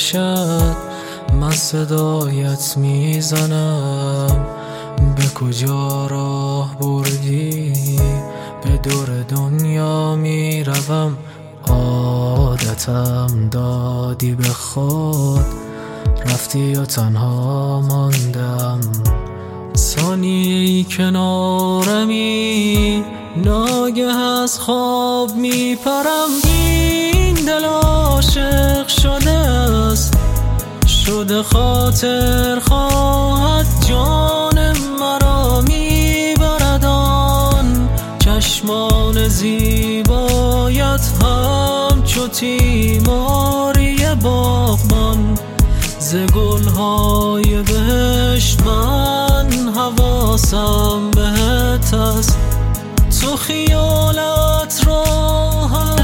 باشد من صدایت میزنم. به کجا راه بردی؟ به دور دنیا میروم، عادتم دادی به خود، رفتی و تنها ماندم. ثانیه‌ای کنارمی، ناگه از خواب میپرم. این دل عاشق شده است، شده خاطر خواهد، جان مرا میبرد آن چشمان زیبایت، همچو تیماری باغبان. ز گلهای بهشت من حواسم بهت است، تو خیالت راحت.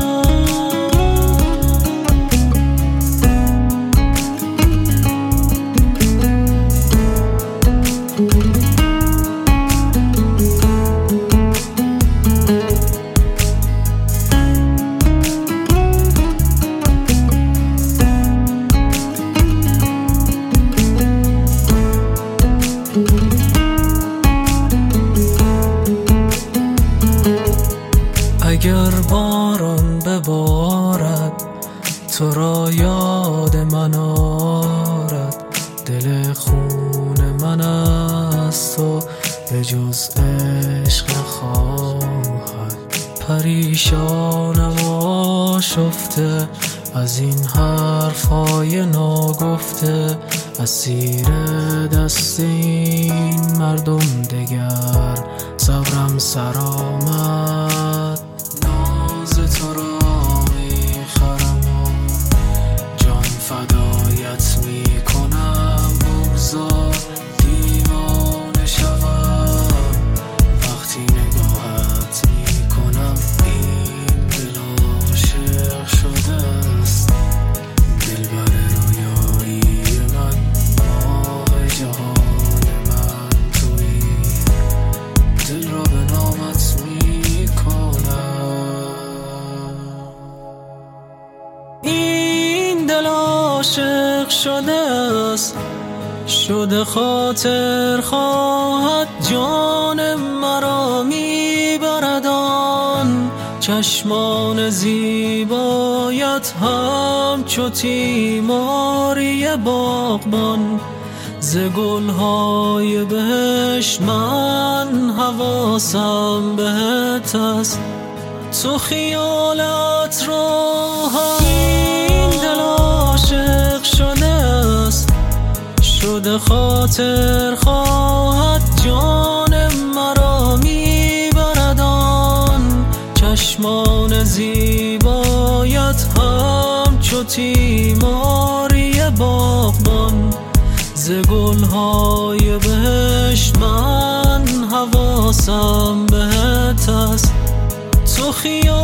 اگر باران ببارد تو را یاد من آرد، دل خون من است و به جز عشق خواهد. پریشانم و آشفته از این حرفای ناگفته، اسیر دست این مردم دگر صبرم سر آمد. ناز تو را میخرم و جان فدایت میکنم، بگذار دیوانه شوم وقتی نگاهت میکنم. این دل عاشق شده است، دلبر رویایی من، ماه جهان من تویی، دل را به نامت عاشق شده است، شده خاطر خواهد، جان مرا میبرد آن چشمان زیبایت، همچو تیماری باغبان. ز گلهای بهشت من حواسم بهت است، تو خیالت راحت. این دل عاشق شده است، شده خاطر خواهد، جان مرا میبرد آن چشمان زیبایت، همچو تیماری باغبان. ز گلهای بهشت من حواسم بهت است، تو خیال